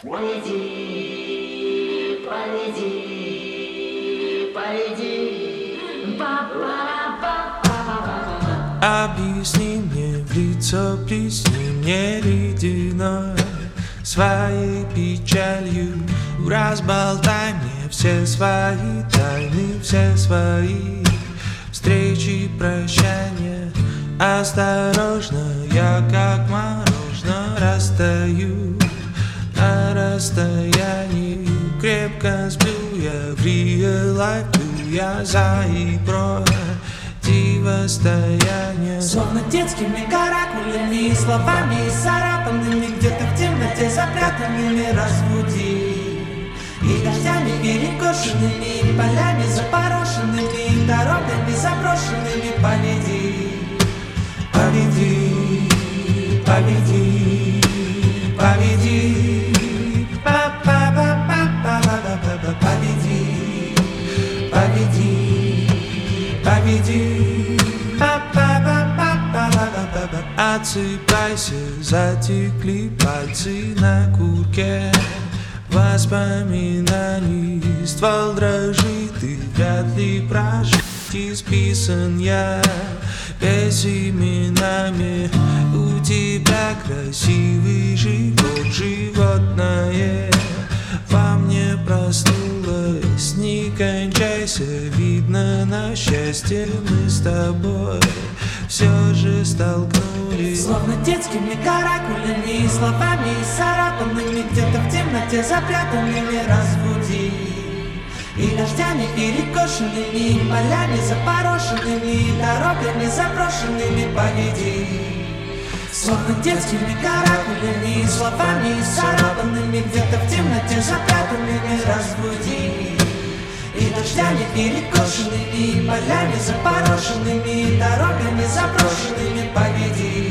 Полети, полети, полети, Объясни мне в лицо, плесни мне ледяной своей печалью. Разболтай мне все свои тайны, все свои встречи, прощания. Осторожно, я как мороженое растаю на расстоянии. Крепко сплю я в real life, я за игрой противостояние. Словно детскими каракулями и словами исцарапанными, где-то в темноте запрятанными разбуди. И дождями перекошенными, и полями запорошенными, и дорогами заброшенными поведи. Поведи, поведи, поведи. Поведи, поведи, поведи. Отсыпайся, затекли пальцы на курке воспоминаний. Ствол дрожит, и вряд ли прожить исписан я без именами. У тебя красивый живот, животное во мне проснулось. Не кончайся, видно, на счастье мы с тобой все же столкнулись. Словно детскими каракулями и словами исцарапанными, где-то в темноте запрятанными разбуди. И дождями перекошенными, и полями запорошенными, и дорогами заброшенными поведи. Словно детскими каракулями и словами исцарапанными, где-то в темноте запрятанными разбуди. И дождями перекошенными, и полями запорошенными, и дорогами заброшенными поведи.